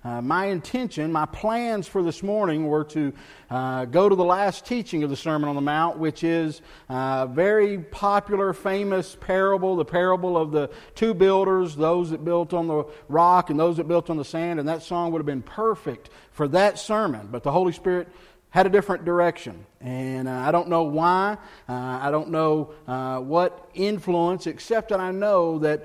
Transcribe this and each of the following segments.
my intention, my plans for this morning were to go to the last teaching of the Sermon on the Mount, which is a very popular, famous parable, the parable of the two builders, those that built on the rock and those that built on the sand, and that song would have been perfect for that sermon. But the Holy Spirit had a different direction, and I don't know why. I don't know what influence, except that I know that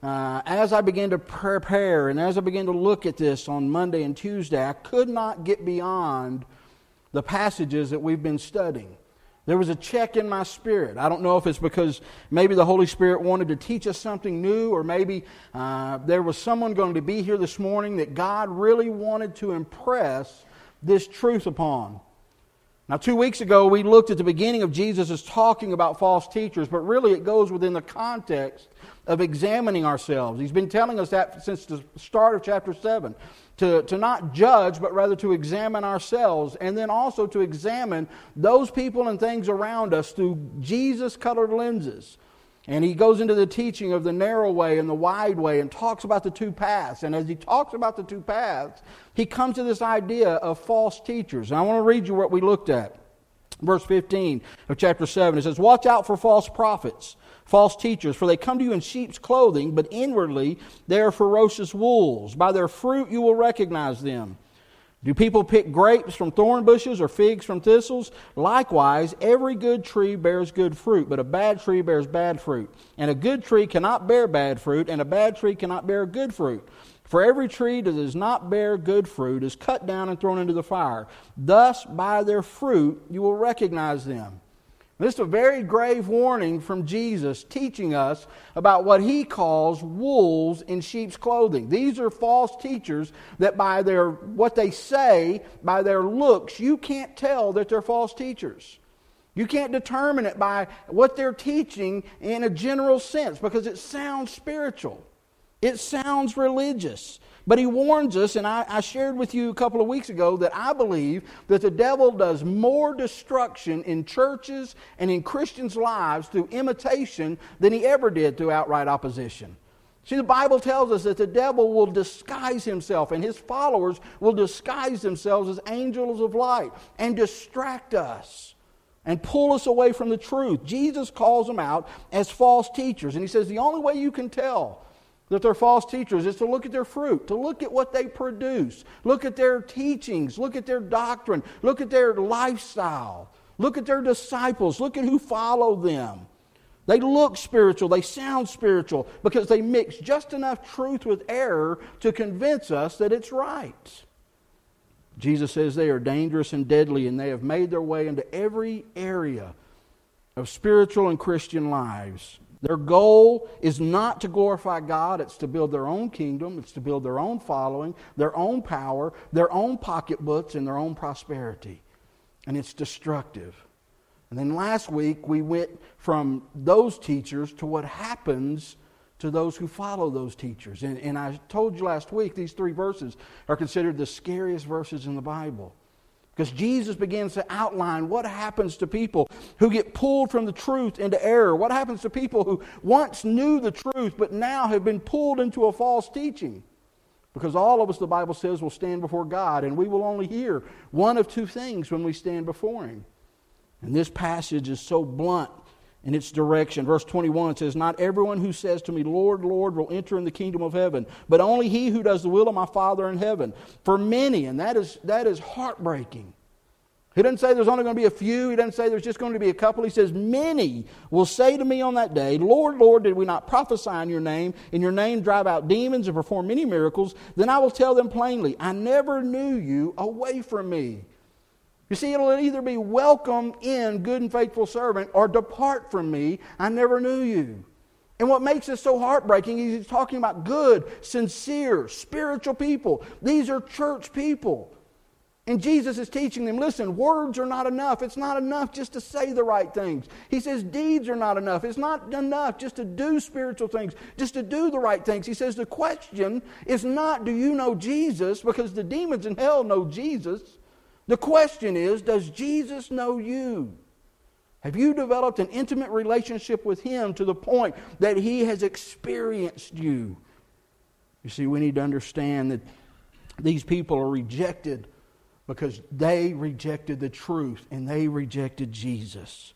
as I began to prepare and as I began to look at this on Monday and Tuesday, I could not get beyond the passages that we've been studying. There was a check in my spirit. I don't know if it's because maybe the Holy Spirit wanted to teach us something new, or maybe there was someone going to be here this morning that God really wanted to impress this truth upon. Now, 2 weeks ago, we looked at the beginning of Jesus' talking about false teachers, but really it goes within the context of examining ourselves. He's been telling us that since the start of chapter 7, to not judge, but rather to examine ourselves, and then also to examine those people and things around us through Jesus-colored lenses. And he goes into the teaching of the narrow way and the wide way and talks about the two paths. And as he talks about the two paths, he comes to this idea of false teachers. And I want to read you what we looked at. Verse 15 of chapter 7, it says, "Watch out for false prophets, false teachers, for they come to you in sheep's clothing, but inwardly they are ferocious wolves. By their fruit you will recognize them. Do people pick grapes from thorn bushes or figs from thistles? Likewise, every good tree bears good fruit, but a bad tree bears bad fruit. And a good tree cannot bear bad fruit, and a bad tree cannot bear good fruit. For every tree that does not bear good fruit is cut down and thrown into the fire. Thus, by their fruit you will recognize them." This is a very grave warning from Jesus, teaching us about what he calls wolves in sheep's clothing. These are false teachers that by what they say, by their looks, you can't tell that they're false teachers. You can't determine it by what they're teaching in a general sense, because it sounds spiritual. It sounds religious. But he warns us, and I shared with you a couple of weeks ago, that I believe that the devil does more destruction in churches and in Christians' lives through imitation than he ever did through outright opposition. See, the Bible tells us that the devil will disguise himself, and his followers will disguise themselves as angels of light and distract us and pull us away from the truth. Jesus calls them out as false teachers, and he says the only way you can tell that they're false teachers is to look at their fruit, to look at what they produce, look at their teachings, look at their doctrine, look at their lifestyle, look at their disciples, look at who follow them. They look spiritual, they sound spiritual, because they mix just enough truth with error to convince us that it's right. Jesus says they are dangerous and deadly, and they have made their way into every area of spiritual and Christian lives. Their goal is not to glorify God. It's to build their own kingdom. It's to build their own following, their own power, their own pocketbooks, and their own prosperity. And it's destructive. And then last week, we went from those teachers to what happens to those who follow those teachers. And I told you last week, these 3 verses are considered the scariest verses in the Bible. Because Jesus begins to outline what happens to people who get pulled from the truth into error. What happens to people who once knew the truth but now have been pulled into a false teaching. Because all of us, the Bible says, will stand before God, and we will only hear one of 2 things when we stand before Him. And this passage is so blunt in its direction. Verse 21 says, "Not everyone who says to me, 'Lord, Lord,' will enter in the kingdom of heaven, but only he who does the will of my Father in heaven. For many," and that is heartbreaking. He doesn't say there's only going to be a few. He doesn't say there's just going to be a couple. He says, "Many will say to me on that day, 'Lord, Lord, did we not prophesy in your name drive out demons and perform many miracles?' Then I will tell them plainly, 'I never knew you, away from me.'" You see, it'll either be "Welcome in, good and faithful servant," or "Depart from me, I never knew you." And what makes this so heartbreaking is he's talking about good, sincere, spiritual people. These are church people. And Jesus is teaching them, listen, words are not enough. It's not enough just to say the right things. He says deeds are not enough. It's not enough just to do spiritual things, just to do the right things. He says the question is not, do you know Jesus? Because the demons in hell know Jesus. The question is, does Jesus know you? Have you developed an intimate relationship with Him to the point that He has experienced you? You see, we need to understand that these people are rejected because they rejected the truth and they rejected Jesus.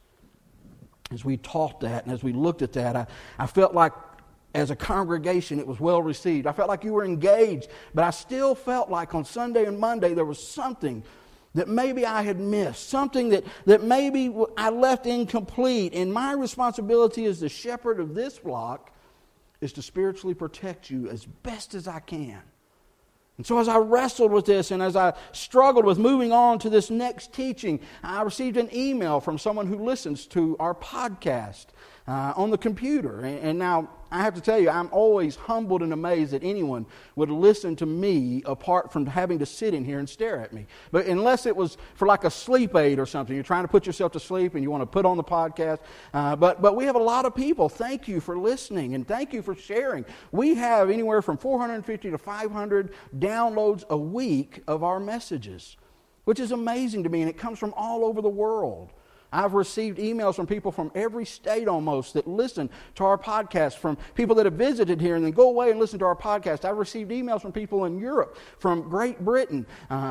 As we taught that and as we looked at that, I felt like as a congregation it was well received. I felt like you were engaged, but I still felt like on Sunday and Monday there was something that maybe I had missed, something that maybe I left incomplete. And my responsibility as the shepherd of this flock is to spiritually protect you as best as I can. And so as I wrestled with this and as I struggled with moving on to this next teaching, I received an email from someone who listens to our podcast on the computer. And now, I have to tell you, I'm always humbled and amazed that anyone would listen to me apart from having to sit in here and stare at me. But unless it was for like a sleep aid or something, you're trying to put yourself to sleep and you want to put on the podcast. But we have a lot of people. Thank you for listening and thank you for sharing. We have anywhere from 450 to 500 downloads a week of our messages, which is amazing to me, and it comes from all over the world. I've received emails from people from every state almost that listen to our podcast, from people that have visited here and then go away and listen to our podcast. I've received emails from people in Europe, from Great Britain,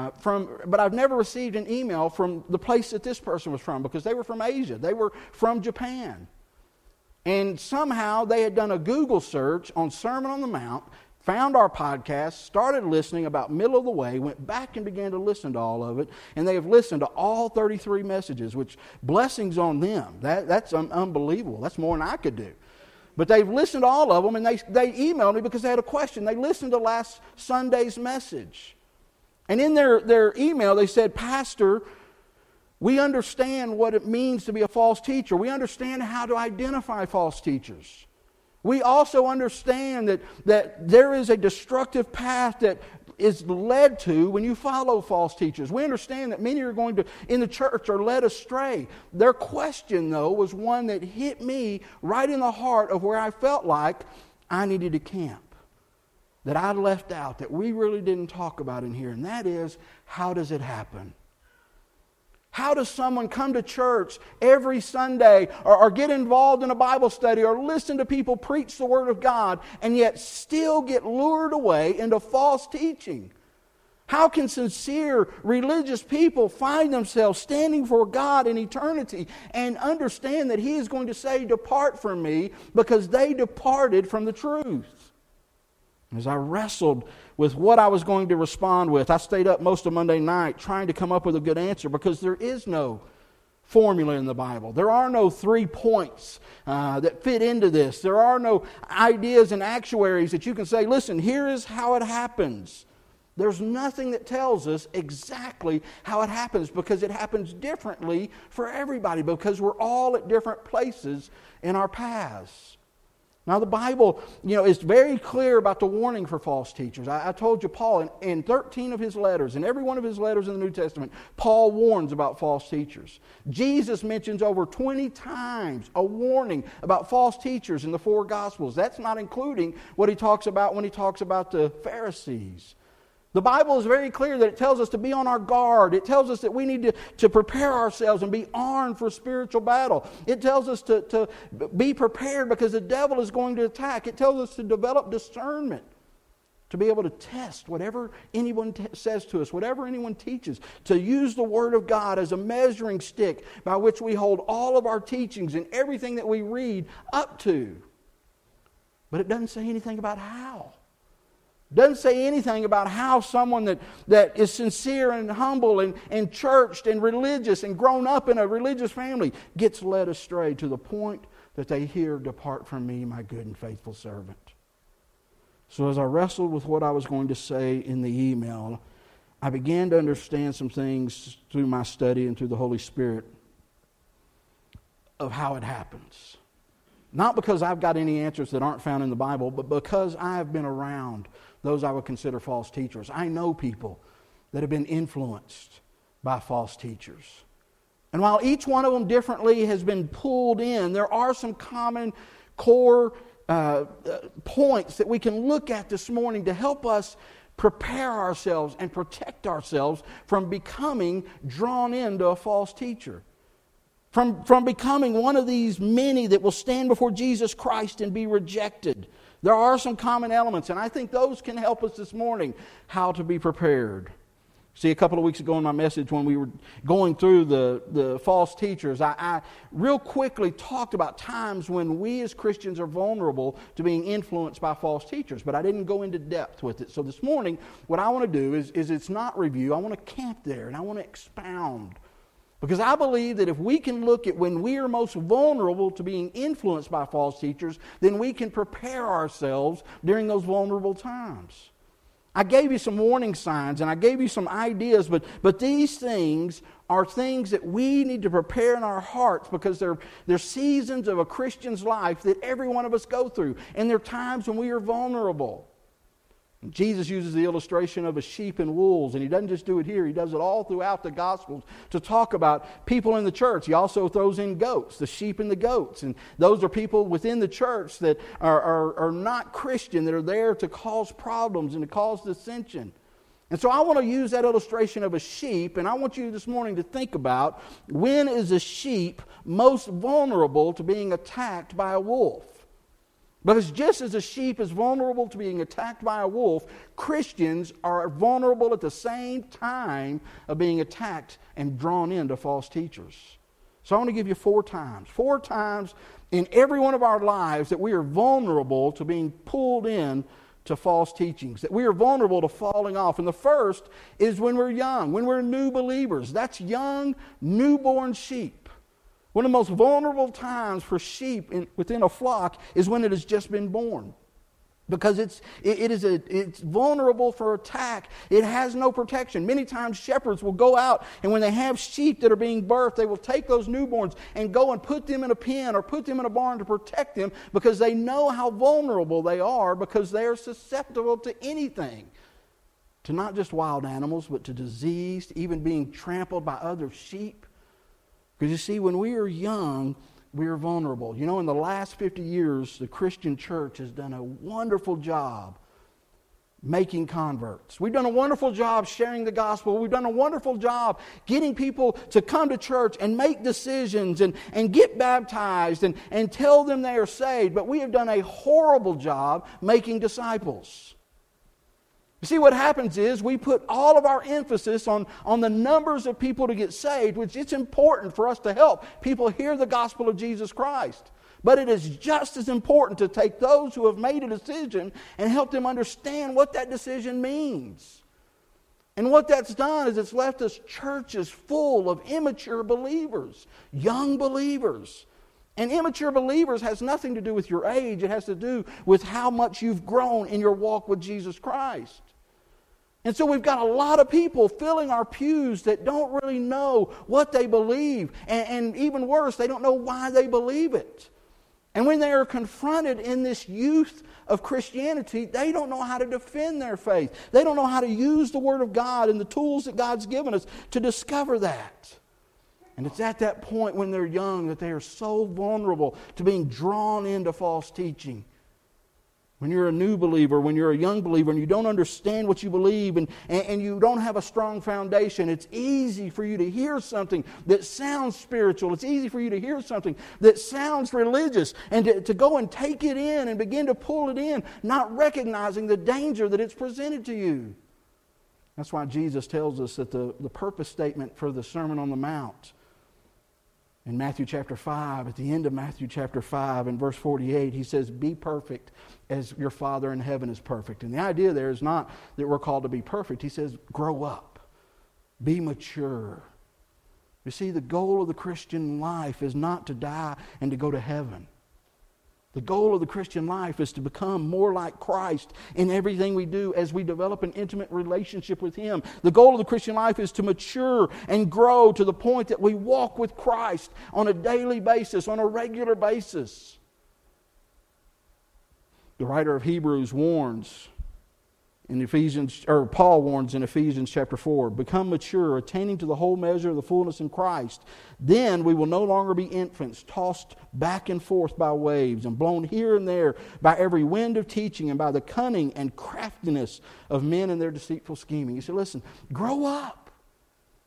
but I've never received an email from the place that this person was from because they were from Asia. They were from Japan. And somehow they had done a Google search on Sermon on the Mount, found our podcast, started listening about middle of the way, went back and began to listen to all of it, and they have listened to all 33 messages, which blessings on them. That's unbelievable. That's more than I could do. But they've listened to all of them, and they emailed me because they had a question. They listened to last Sunday's message. And in their email, they said, Pastor, we understand what it means to be a false teacher. We understand how to identify false teachers. We also understand that there is a destructive path that is led to when you follow false teachers. We understand that many are going to, in the church, are led astray. Their question, though, was one that hit me right in the heart of where I felt like I needed to camp, that I left out, that we really didn't talk about in here, and that is, how does it happen? How does someone come to church every Sunday or get involved in a Bible study or listen to people preach the Word of God and yet still get lured away into false teaching? How can sincere religious people find themselves standing for God in eternity and understand that He is going to say, "Depart from me," because they departed from the truth? As I wrestled with what I was going to respond with, I stayed up most of Monday night trying to come up with a good answer because there is no formula in the Bible. There are no 3 points that fit into this. There are no ideas and actuaries that you can say, listen, here is how it happens. There's nothing that tells us exactly how it happens because it happens differently for everybody because we're all at different places in our paths. Now the Bible, is very clear about the warning for false teachers. I told you Paul, in 13 of his letters, in every one of his letters in the New Testament, Paul warns about false teachers. Jesus mentions over 20 times a warning about false teachers in the 4 Gospels. That's not including what he talks about when he talks about the Pharisees. The Bible is very clear that it tells us to be on our guard. It tells us that we need to prepare ourselves and be armed for spiritual battle. It tells us to be prepared because the devil is going to attack. It tells us to develop discernment, to be able to test whatever anyone says to us, whatever anyone teaches, to use the Word of God as a measuring stick by which we hold all of our teachings and everything that we read up to. But it doesn't say anything about how. Doesn't say anything about how someone that is sincere and humble and churched and religious and grown up in a religious family gets led astray to the point that they hear, "Depart from me, my good and faithful servant." So as I wrestled with what I was going to say in the email, I began to understand some things through my study and through the Holy Spirit of how it happens. Not because I've got any answers that aren't found in the Bible, but because I have been around those I would consider false teachers. I know people that have been influenced by false teachers. And while each one of them differently has been pulled in, there are some common core points that we can look at this morning to help us prepare ourselves and protect ourselves from becoming drawn into a false teacher. From becoming one of these many that will stand before Jesus Christ and be rejected There are some common elements, and I think those can help us this morning how to be prepared. See, a couple of weeks ago in my message when we were going through the false teachers, I real quickly talked about times when we as Christians are vulnerable to being influenced by false teachers, but I didn't go into depth with it. So this morning, what I want to do is it's not review. I want to camp there, and I want to expound. Because I believe that if we can look at when we are most vulnerable to being influenced by false teachers, then we can prepare ourselves during those vulnerable times. I gave you some warning signs and I gave you some ideas, but these things are things that we need to prepare in our hearts because they're seasons of a Christian's life that every one of us go through. And there are times when we are vulnerable. Jesus uses the illustration of a sheep and wolves, and he doesn't just do it here, he does it all throughout the Gospels to talk about people in the church. He also throws in goats, the sheep and the goats, and those are people within the church that are not Christian, that are there to cause problems and to cause dissension. And so I want to use that illustration of a sheep, and I want you this morning to think about when is a sheep most vulnerable to being attacked by a wolf? Because just as a sheep is vulnerable to being attacked by a wolf, Christians are vulnerable at the same time of being attacked and drawn into false teachers. So I want to give you 4 times in every one of our lives that we are vulnerable to being pulled in to false teachings, that we are vulnerable to falling off. And the first is when we're young, when we're new believers. That's young, newborn sheep. One of the most vulnerable times for sheep within a flock is when it has just been born. Because it's vulnerable for attack. It has no protection. Many times shepherds will go out, and when they have sheep that are being birthed, they will take those newborns and go and put them in a pen or put them in a barn to protect them because they know how vulnerable they are because they are susceptible to anything. To not just wild animals, but to disease, to even being trampled by other sheep. Because you see, when we are young, we are vulnerable. You know, in the last 50 years, the Christian church has done a wonderful job making converts. We've done a wonderful job sharing the gospel. We've done a wonderful job getting people to come to church and make decisions and get baptized and tell them they are saved. But we have done a horrible job making disciples. You see, what happens is we put all of our emphasis on the numbers of people to get saved, which it's important for us to help people hear the gospel of Jesus Christ. But it is just as important to take those who have made a decision and help them understand what that decision means. And what that's done is it's left us churches full of immature believers, young believers. And immature believers has nothing to do with your age. It has to do with how much you've grown in your walk with Jesus Christ. And so we've got a lot of people filling our pews that don't really know what they believe. And even worse, they don't know why they believe it. And when they are confronted in this youth of Christianity, they don't know how to defend their faith. They don't know how to use the Word of God and the tools that God's given us to discover that. And it's at that point when they're young that they are so vulnerable to being drawn into false teaching. When you're a new believer, when you're a young believer, and you don't understand what you believe and you don't have a strong foundation, it's easy for you to hear something that sounds spiritual. It's easy for you to hear something that sounds religious and to go and take it in and begin to pull it in, not recognizing the danger that it's presented to you. That's why Jesus tells us that the purpose statement for the Sermon on the Mount in Matthew chapter 5, at the end of Matthew chapter 5 in verse 48, he says, "Be perfect as your Father in heaven is perfect." And the idea there is not that we're called to be perfect. He says, grow up. Be mature. You see, the goal of the Christian life is not to die and to go to heaven. The goal of the Christian life is to become more like Christ in everything we do as we develop an intimate relationship with Him. The goal of the Christian life is to mature and grow to the point that we walk with Christ on a daily basis, on a regular basis. The writer of Hebrews warns in Paul warns in Ephesians chapter 4, "Become mature, attaining to the whole measure of the fullness in Christ. Then we will no longer be infants, tossed back and forth by waves and blown here and there by every wind of teaching and by the cunning and craftiness of men and their deceitful scheming." He said, listen, grow up.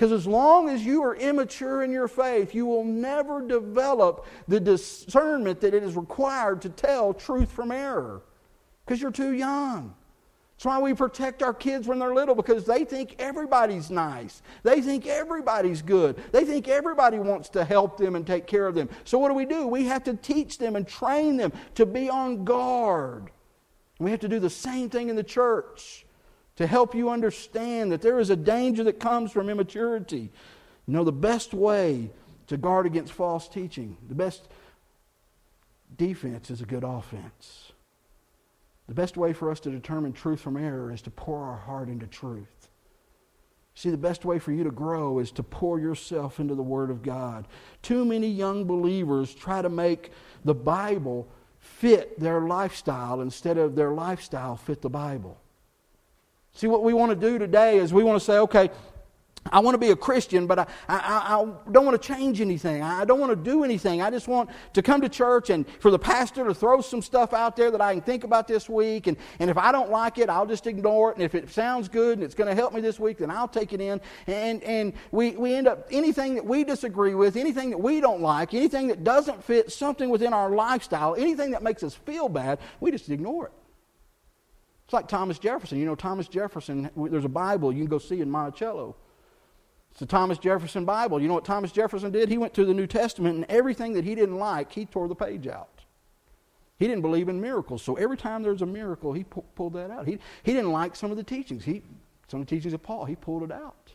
Because as long as you are immature in your faith, you will never develop the discernment that it is required to tell truth from error. Because you're too young. That's why we protect our kids when they're little, because they think everybody's nice. They think everybody's good. They think everybody wants to help them and take care of them. So what do? We have to teach them and train them to be on guard. We have to do the same thing in the church to help you understand that there is a danger that comes from immaturity. You know, the best way to guard against false teaching, the best defense is a good offense. The best way for us to determine truth from error is to pour our heart into truth. See, the best way for you to grow is to pour yourself into the Word of God. Too many young believers try to make the Bible fit their lifestyle instead of their lifestyle fit the Bible. See, what we want to do today is we want to say, okay, I want to be a Christian, but I don't want to change anything. I don't want to do anything. I just want to come to church and for the pastor to throw some stuff out there that I can think about this week. And if I don't like it, I'll just ignore it. And if it sounds good and it's going to help me this week, then I'll take it in. And we end up, anything that we disagree with, anything that we don't like, anything that doesn't fit something within our lifestyle, anything that makes us feel bad, we just ignore it. It's like Thomas Jefferson. You know, Thomas Jefferson, there's a Bible you can go see in Monticello. It's the Thomas Jefferson Bible. You know what Thomas Jefferson did? He went through the New Testament, and everything that he didn't like, he tore the page out. He didn't believe in miracles, so every time there's a miracle, he pulled that out. He didn't like some of the teachings. Some of the teachings of Paul, he pulled it out.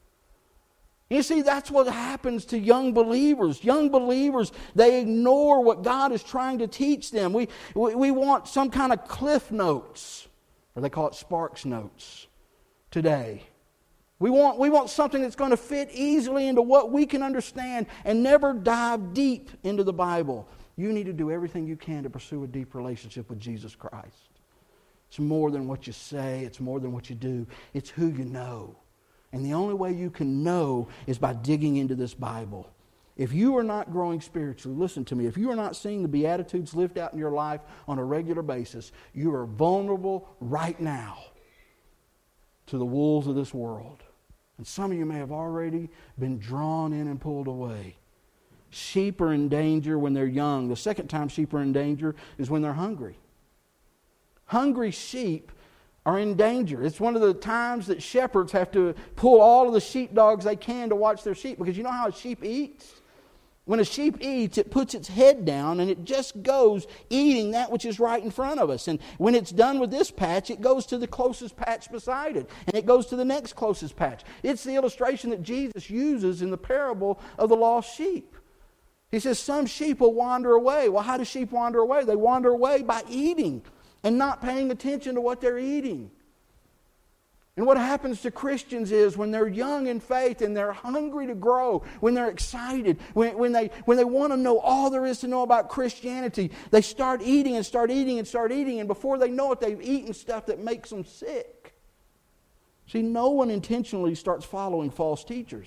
You see, that's what happens to young believers. Young believers, they ignore what God is trying to teach them. We want some kind of cliff notes, or they call it Sparks Notes today. We want something that's going to fit easily into what we can understand and never dive deep into the Bible. You need to do everything you can to pursue a deep relationship with Jesus Christ. It's more than what you say. It's more than what you do. It's who you know. And the only way you can know is by digging into this Bible. If you are not growing spiritually, listen to me, if you are not seeing the Beatitudes lived out in your life on a regular basis, you are vulnerable right now to the wolves of this world. And some of you may have already been drawn in and pulled away. Sheep are in danger when they're young. The second time sheep are in danger is when they're hungry. Hungry sheep are in danger. It's one of the times that shepherds have to pull all of the sheepdogs they can to watch their sheep. Because you know how a sheep eats? When a sheep eats, it puts its head down and it just goes eating that which is right in front of us. And when it's done with this patch, it goes to the closest patch beside it. And it goes to the next closest patch. It's the illustration that Jesus uses in the parable of the lost sheep. He says some sheep will wander away. Well, how do sheep wander away? They wander away by eating and not paying attention to what they're eating. And what happens to Christians is when they're young in faith and they're hungry to grow, when they're excited, when they want to know all there is to know about Christianity, they start eating and start eating and start eating, and before they know it, they've eaten stuff that makes them sick. See, no one intentionally starts following false teachers.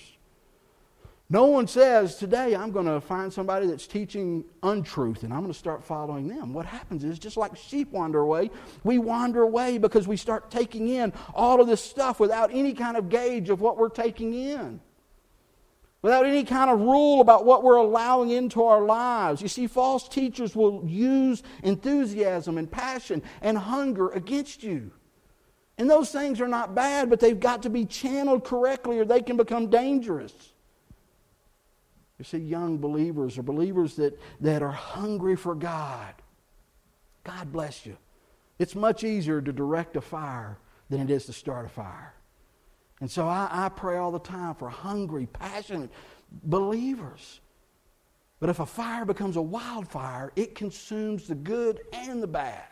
No one says, today I'm going to find somebody that's teaching untruth and I'm going to start following them. What happens is, just like sheep wander away, we wander away because we start taking in all of this stuff without any kind of gauge of what we're taking in. Without any kind of rule about what we're allowing into our lives. You see, false teachers will use enthusiasm and passion and hunger against you. And those things are not bad, but they've got to be channeled correctly or they can become dangerous. You see, young believers or believers that are hungry for God. God bless you. It's much easier to direct a fire than it is to start a fire. And so I pray all the time for hungry, passionate believers. But if a fire becomes a wildfire, it consumes the good and the bad.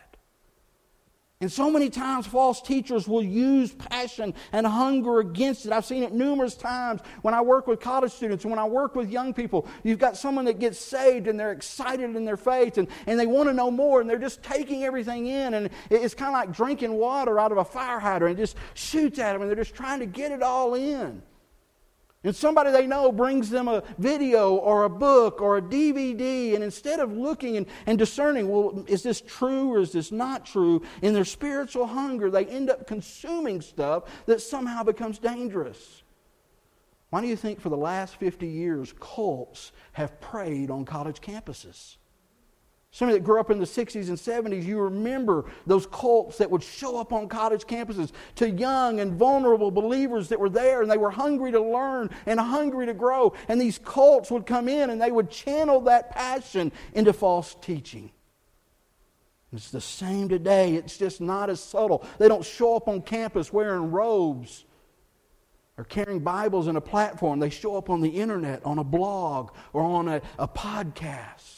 And so many times false teachers will use passion and hunger against it. I've seen it numerous times when I work with college students and when I work with young people. You've got someone that gets saved and they're excited in their faith and they want to know more and they're just taking everything in. And it's kind of like drinking water out of a fire hydrant. It just shoots at them and they're just trying to get it all in. And somebody they know brings them a video or a book or a DVD, and instead of looking and discerning, well, is this true or is this not true, in their spiritual hunger, they end up consuming stuff that somehow becomes dangerous. Why do you think for the last 50 years cults have preyed on college campuses? Somebody that grew up in the 60s and 70s, you remember those cults that would show up on college campuses to young and vulnerable believers that were there, and they were hungry to learn and hungry to grow. And these cults would come in and they would channel that passion into false teaching. It's the same today. It's just not as subtle. They don't show up on campus wearing robes or carrying Bibles in a platform. They show up on the internet, on a blog, or on a podcast.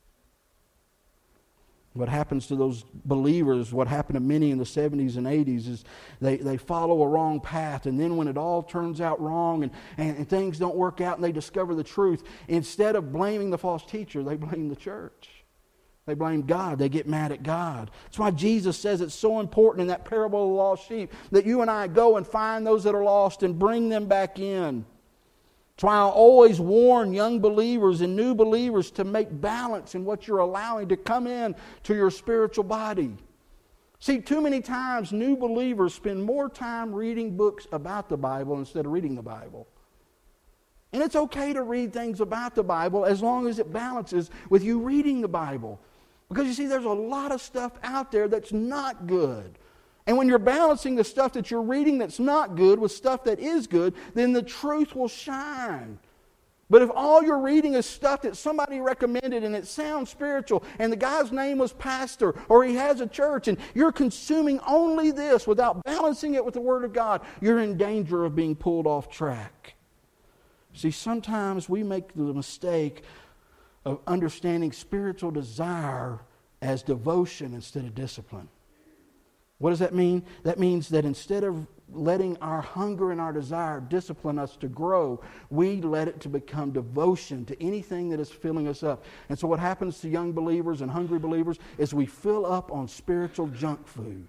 What happens to those believers, what happened to many in the 70s and 80s, is they follow a wrong path. And then when it all turns out wrong and things don't work out and they discover the truth, instead of blaming the false teacher, they blame the church. They blame God. They get mad at God. That's why Jesus says it's so important in that parable of the lost sheep that you and I go and find those that are lost and bring them back in. That's why I always warn young believers and new believers to make balance in what you're allowing to come in to your spiritual body. See, too many times new believers spend more time reading books about the Bible instead of reading the Bible. And it's okay to read things about the Bible as long as it balances with you reading the Bible. Because you see, there's a lot of stuff out there that's not good. And when you're balancing the stuff that you're reading that's not good with stuff that is good, then the truth will shine. But if all you're reading is stuff that somebody recommended and it sounds spiritual and the guy's name was pastor or he has a church and you're consuming only this without balancing it with the Word of God, you're in danger of being pulled off track. See, sometimes we make the mistake of understanding spiritual desire as devotion instead of discipline. What does that mean? That means that instead of letting our hunger and our desire discipline us to grow, we let it to become devotion to anything that is filling us up. And so what happens to young believers and hungry believers is we fill up on spiritual junk food.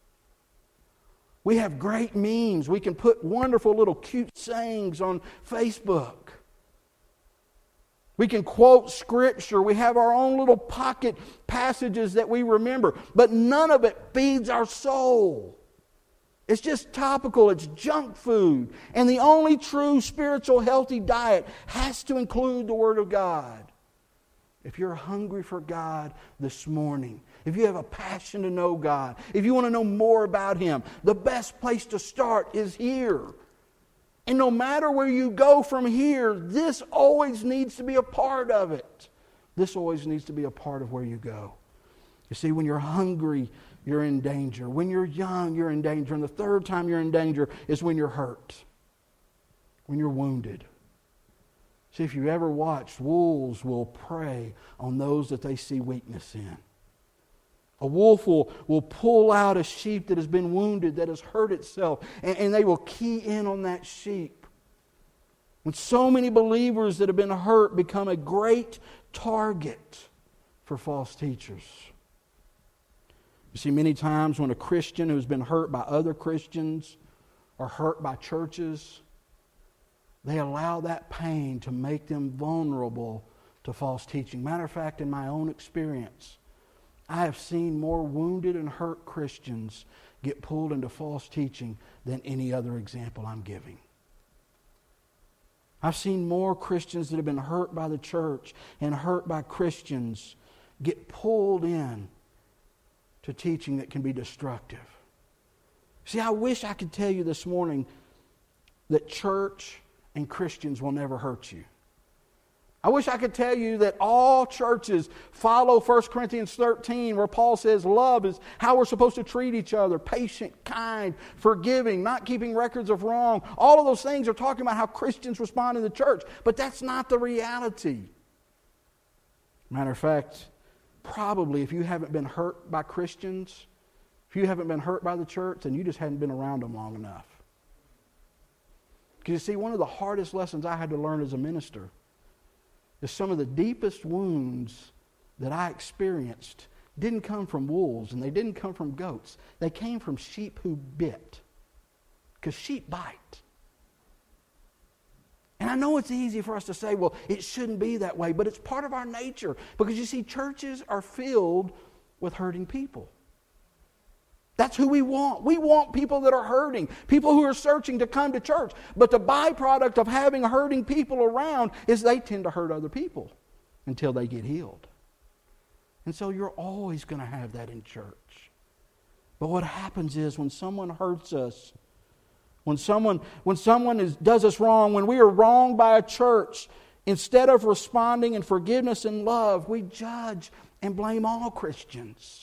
We have great memes. We can put wonderful little cute sayings on Facebook. We can quote Scripture. We have our own little pocket passages that we remember. But none of it feeds our soul. It's just topical. It's junk food. And the only true spiritual healthy diet has to include the Word of God. If you're hungry for God this morning, if you have a passion to know God, if you want to know more about Him, the best place to start is here. And no matter where you go from here, this always needs to be a part of it. This always needs to be a part of where you go. You see, when you're hungry, you're in danger. When you're young, you're in danger. And the third time you're in danger is when you're hurt, when you're wounded. See, if you ever watched, wolves will prey on those that they see weakness in. A wolf will pull out a sheep that has been wounded, that has hurt itself, and they will key in on that sheep. When so many believers that have been hurt become a great target for false teachers. You see, many times when a Christian who's been hurt by other Christians or hurt by churches, they allow that pain to make them vulnerable to false teaching. Matter of fact, in my own experience, I have seen more wounded and hurt Christians get pulled into false teaching than any other example I'm giving. I've seen more Christians that have been hurt by the church and hurt by Christians get pulled in to teaching that can be destructive. See, I wish I could tell you this morning that church and Christians will never hurt you. I wish I could tell you that all churches follow 1 Corinthians 13 where Paul says love is how we're supposed to treat each other. Patient, kind, forgiving, not keeping records of wrong. All of those things are talking about how Christians respond in the church. But that's not the reality. Matter of fact, probably if you haven't been hurt by Christians, if you haven't been hurt by the church, then you just hadn't been around them long enough. Because you see, one of the hardest lessons I had to learn as a minister is some of the deepest wounds that I experienced didn't come from wolves and they didn't come from goats. They came from sheep who bit. Because sheep bite. And I know it's easy for us to say, well, it shouldn't be that way, but it's part of our nature. Because you see, churches are filled with hurting people. That's who we want. We want people that are hurting, people who are searching to come to church. But the byproduct of having hurting people around is they tend to hurt other people until they get healed. And so you're always going to have that in church. But what happens is when someone hurts us, when someone does us wrong, when we are wronged by a church, instead of responding in forgiveness and love, we judge and blame all Christians.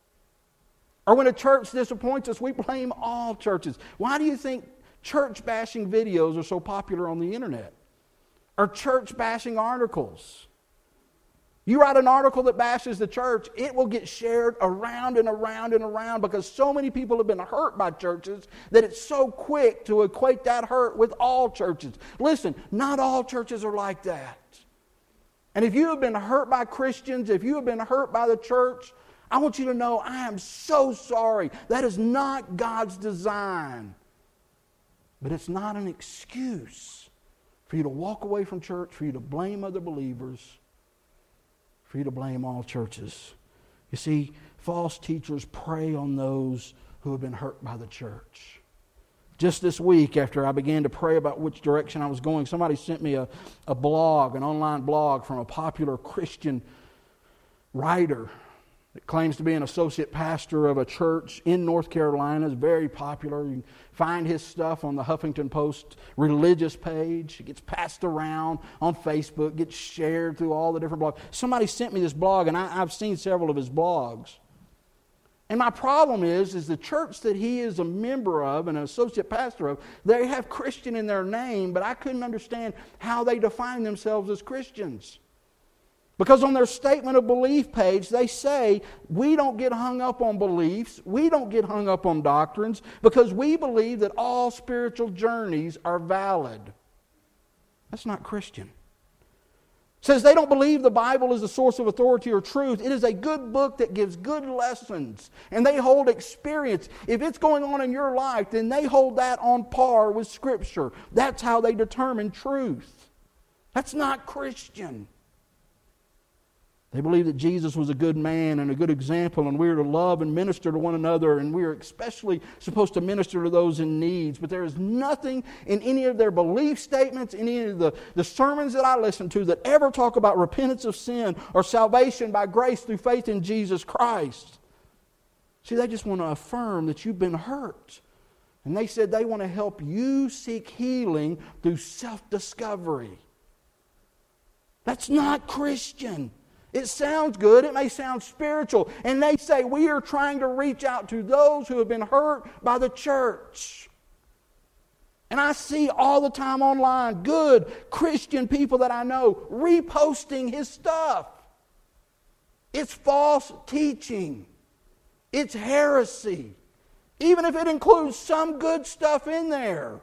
Or when a church disappoints us, we blame all churches. Why do you think church bashing videos are so popular on the internet? Or church bashing articles? You write an article that bashes the church, it will get shared around and around and around because so many people have been hurt by churches that it's so quick to equate that hurt with all churches. Listen, not all churches are like that. And if you have been hurt by Christians, if you have been hurt by the church, I want you to know I am so sorry. That is not God's design. But it's not an excuse for you to walk away from church, for you to blame other believers, for you to blame all churches. You see, false teachers prey on those who have been hurt by the church. Just this week, after I began to pray about which direction I was going, somebody sent me a blog, an online blog from a popular Christian writer that claims to be an associate pastor of a church in North Carolina. Is very popular. You can find his stuff on the Huffington Post religious page. It gets passed around on Facebook, gets shared through all the different blogs. Somebody sent me this blog, and I've seen several of his blogs. And my problem is the church that he is a member of and an associate pastor of, they have Christian in their name, but I couldn't understand how they define themselves as Christians. Because on their statement of belief page, they say, we don't get hung up on beliefs, we don't get hung up on doctrines, because we believe that all spiritual journeys are valid. That's not Christian. It says they don't believe the Bible is the source of authority or truth. It is a good book that gives good lessons, and they hold experience. If it's going on in your life, then they hold that on par with Scripture. That's how they determine truth. That's not Christian. They believe that Jesus was a good man and a good example, and we are to love and minister to one another, and we are especially supposed to minister to those in needs. But there is nothing in any of their belief statements, any of the sermons that I listen to that ever talk about repentance of sin or salvation by grace through faith in Jesus Christ. See, they just want to affirm that you've been hurt. And they said they want to help you seek healing through self-discovery. That's not Christian. It sounds good. It may sound spiritual. And they say we are trying to reach out to those who have been hurt by the church. And I see all the time online good Christian people that I know reposting his stuff. It's false teaching. It's heresy. Even if it includes some good stuff in there.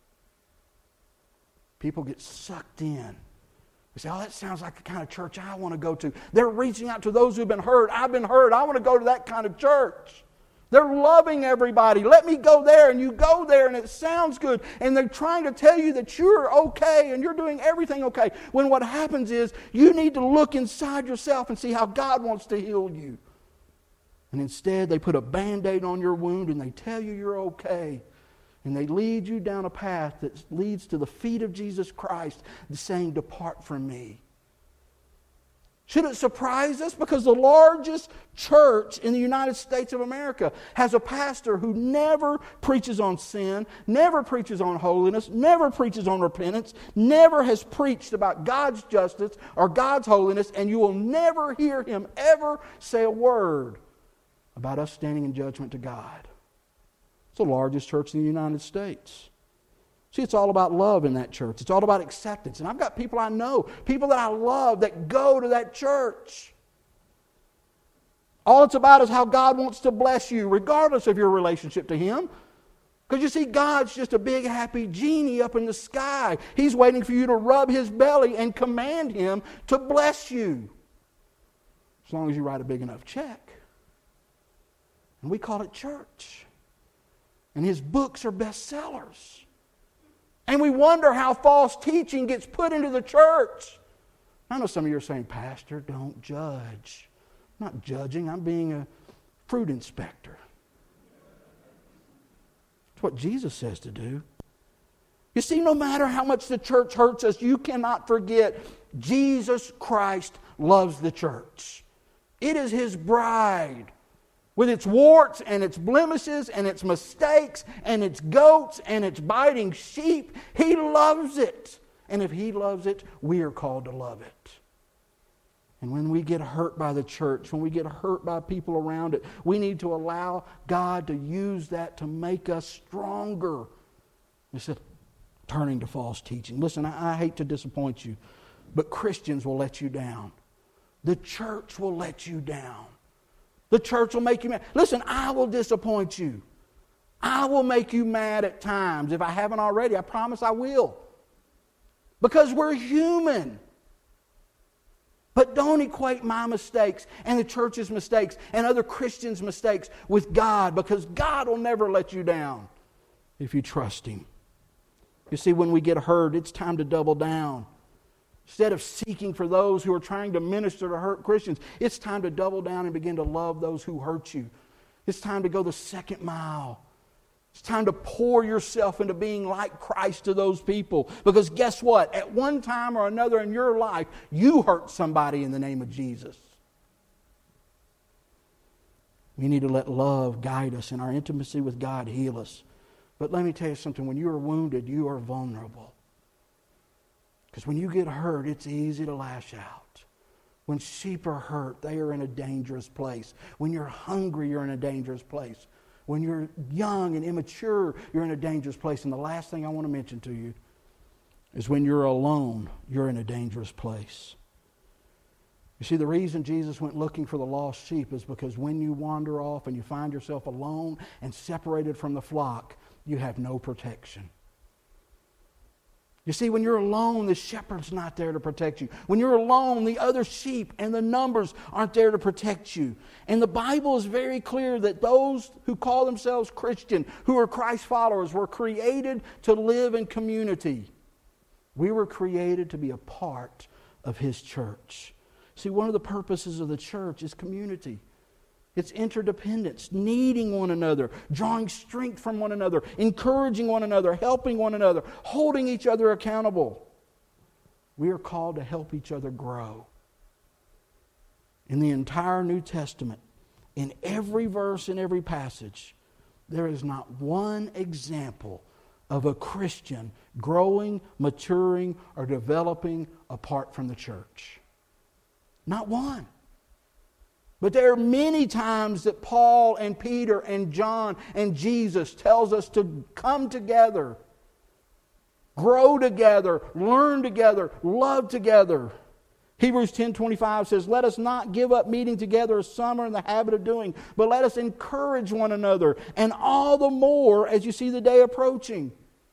People get sucked in. You say, oh, that sounds like the kind of church I want to go to. They're reaching out to those who've been hurt. I've been hurt. I want to go to that kind of church. They're loving everybody. Let me go there. And you go there and it sounds good. And they're trying to tell you that you're okay and you're doing everything okay. When what happens is you need to look inside yourself and see how God wants to heal you. And instead they put a Band-Aid on your wound and they tell you you're okay. And they lead you down a path that leads to the feet of Jesus Christ, saying, depart from me. Should it surprise us? Because the largest church in the United States of America has a pastor who never preaches on sin, never preaches on holiness, never preaches on repentance, never has preached about God's justice or God's holiness, and you will never hear him ever say a word about us standing in judgment to God. It's the largest church in the United States. See, it's all about love in that church. It's all about acceptance. And I've got people I know, people that I love that go to that church. All it's about is how God wants to bless you, regardless of your relationship to Him. Because you see, God's just a big happy genie up in the sky. He's waiting for you to rub His belly and command Him to bless you. As long as you write a big enough check. And we call it church. And His books are bestsellers. And we wonder how false teaching gets put into the church. I know some of you are saying, Pastor, don't judge. I'm not judging. I'm being a fruit inspector. It's what Jesus says to do. You see, no matter how much the church hurts us, you cannot forget Jesus Christ loves the church. It is His bride. With its warts and its blemishes and its mistakes and its goats and its biting sheep, He loves it. And if He loves it, we are called to love it. And when we get hurt by the church, when we get hurt by people around it, we need to allow God to use that to make us stronger. Instead of turning to false teaching. Listen, I hate to disappoint you, but Christians will let you down. The church will let you down. The church will make you mad. Listen, I will disappoint you. I will make you mad at times. If I haven't already, I promise I will. Because we're human. But don't equate my mistakes and the church's mistakes and other Christians' mistakes with God, because God will never let you down if you trust Him. You see, when we get hurt, it's time to double down. Instead of seeking for those who are trying to minister to hurt Christians, it's time to double down and begin to love those who hurt you. It's time to go the second mile. It's time to pour yourself into being like Christ to those people. Because guess what? At one time or another in your life, you hurt somebody in the name of Jesus. We need to let love guide us and our intimacy with God heal us. But let me tell you something. When you are wounded, you are vulnerable. Because when you get hurt, it's easy to lash out. When sheep are hurt, they are in a dangerous place. When you're hungry, you're in a dangerous place. When you're young and immature, you're in a dangerous place. And the last thing I want to mention to you is when you're alone, you're in a dangerous place. You see, the reason Jesus went looking for the lost sheep is because when you wander off and you find yourself alone and separated from the flock, you have no protection. You see, when you're alone, the shepherd's not there to protect you. When you're alone, the other sheep and the numbers aren't there to protect you. And the Bible is very clear that those who call themselves Christian, who are Christ followers, were created to live in community. We were created to be a part of His church. See, one of the purposes of the church is community. It's interdependence, needing one another, drawing strength from one another, encouraging one another, helping one another, holding each other accountable. We are called to help each other grow. In the entire New Testament, in every verse, in every passage, there is not one example of a Christian growing, maturing, or developing apart from the church. Not one. But there are many times that Paul and Peter and John and Jesus tells us to come together, grow together, learn together, love together. Hebrews 10:25 says, "Let us not give up meeting together as some are in the habit of doing, but let us encourage one another, and all the more as you see the day approaching."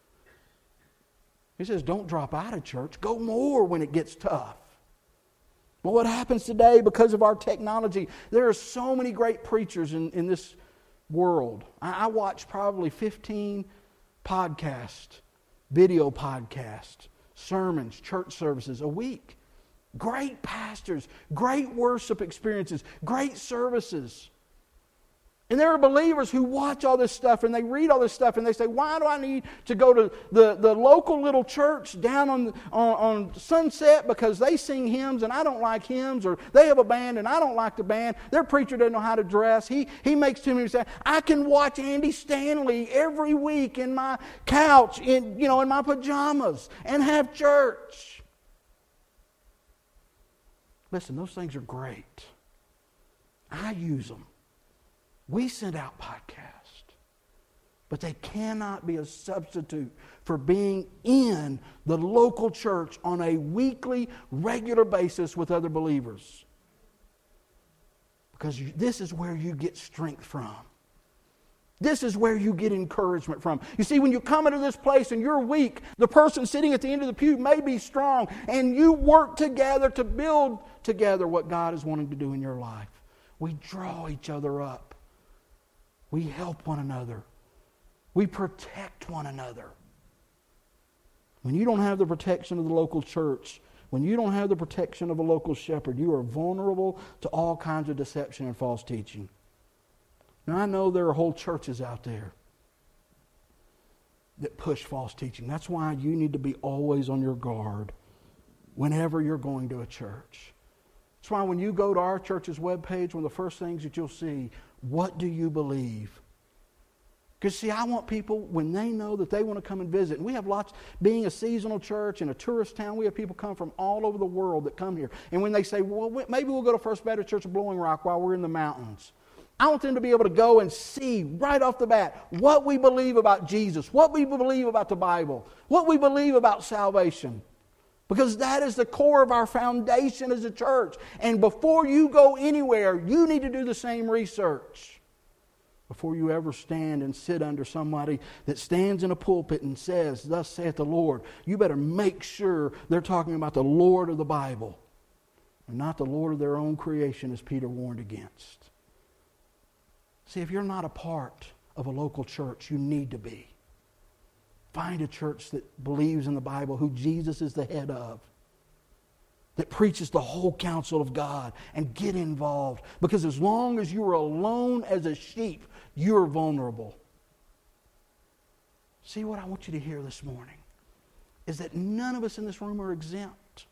He says, don't drop out of church. Go more when it gets tough. Well, what happens today because of our technology? There are so many great preachers in this world. I watch probably 15 podcasts, video podcasts, sermons, church services a week. Great pastors, great worship experiences, great services. And there are believers who watch all this stuff and they read all this stuff and they say, why do I need to go to the local little church down on Sunset because they sing hymns and I don't like hymns, or they have a band and I don't like the band. Their preacher doesn't know how to dress. He makes too many mistakes. I can watch Andy Stanley every week in my couch in my pajamas and have church. Listen, those things are great. I use them. We send out podcasts, but they cannot be a substitute for being in the local church on a weekly, regular basis with other believers. Because this is where you get strength from. This is where you get encouragement from. You see, when you come into this place and you're weak, the person sitting at the end of the pew may be strong, and you work together to build together what God is wanting to do in your life. We draw each other up. We help one another. We protect one another. When you don't have the protection of the local church, when you don't have the protection of a local shepherd, you are vulnerable to all kinds of deception and false teaching. Now, I know there are whole churches out there that push false teaching. That's why you need to be always on your guard whenever you're going to a church. That's why when you go to our church's webpage, one of the first things that you'll see, what do you believe? Because see, I want people, when they know that they want to come and visit, and we have lots, being a seasonal church and a tourist town, we have people come from all over the world that come here. And when they say, well, maybe we'll go to First Baptist Church of Blowing Rock while we're in the mountains, I want them to be able to go and see right off the bat what we believe about Jesus, what we believe about the Bible, what we believe about salvation. Because that is the core of our foundation as a church. And before you go anywhere, you need to do the same research. Before you ever stand and sit under somebody that stands in a pulpit and says, thus saith the Lord, you better make sure they're talking about the Lord of the Bible and not the Lord of their own creation, as Peter warned against. See, if you're not a part of a local church, you need to be. Find a church that believes in the Bible, who Jesus is the head of, that preaches the whole counsel of God, and get involved. Because as long as you are alone as a sheep, you're vulnerable. See, what I want you to hear this morning is that none of us in this room are exempt.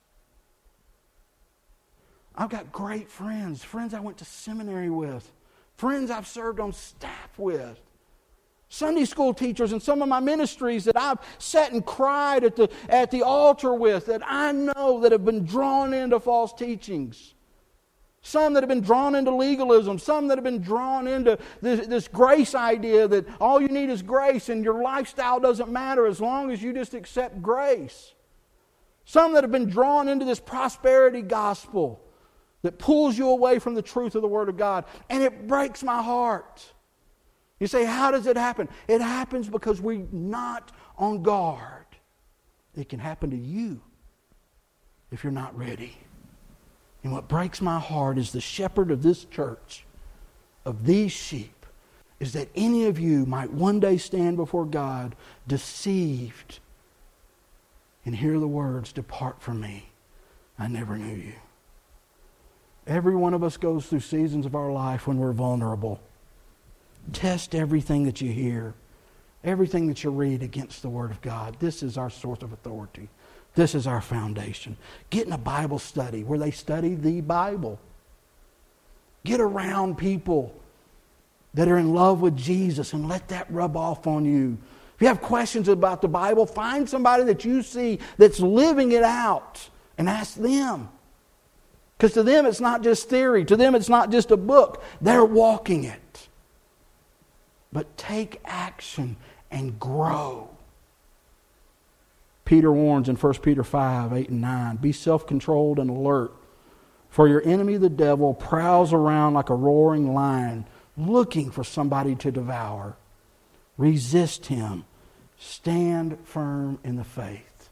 I've got great friends I went to seminary with, friends I've served on staff with, Sunday school teachers and some of my ministries that I've sat and cried at the altar with, that I know that have been drawn into false teachings. Some that have been drawn into legalism. Some that have been drawn into this grace idea that all you need is grace and your lifestyle doesn't matter as long as you just accept grace. Some that have been drawn into this prosperity gospel that pulls you away from the truth of the Word of God. And it breaks my heart. You say, how does it happen? It happens because we're not on guard. It can happen to you if you're not ready. And what breaks my heart as the shepherd of this church, of these sheep, is that any of you might one day stand before God deceived and hear the words, depart from me, I never knew you. Every one of us goes through seasons of our life when we're vulnerable. Test everything that you hear, everything that you read against the Word of God. This is our source of authority. This is our foundation. Get in a Bible study where they study the Bible. Get around people that are in love with Jesus and let that rub off on you. If you have questions about the Bible, find somebody that you see that's living it out and ask them. Because to them it's not just theory. To them it's not just a book. They're walking it. But take action and grow. Peter warns in 1 Peter 5, 8 and 9, be self-controlled and alert, for your enemy the devil prowls around like a roaring lion, looking for somebody to devour. Resist him. Stand firm in the faith.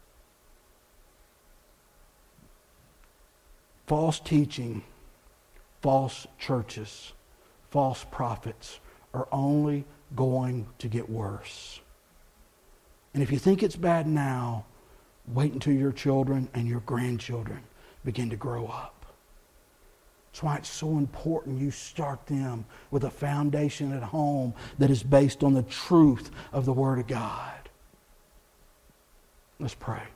False teaching, false churches, false prophets are only going to get worse. And if you think it's bad now, wait until your children and your grandchildren begin to grow up. That's why it's so important you start them with a foundation at home that is based on the truth of the Word of God. Let's pray.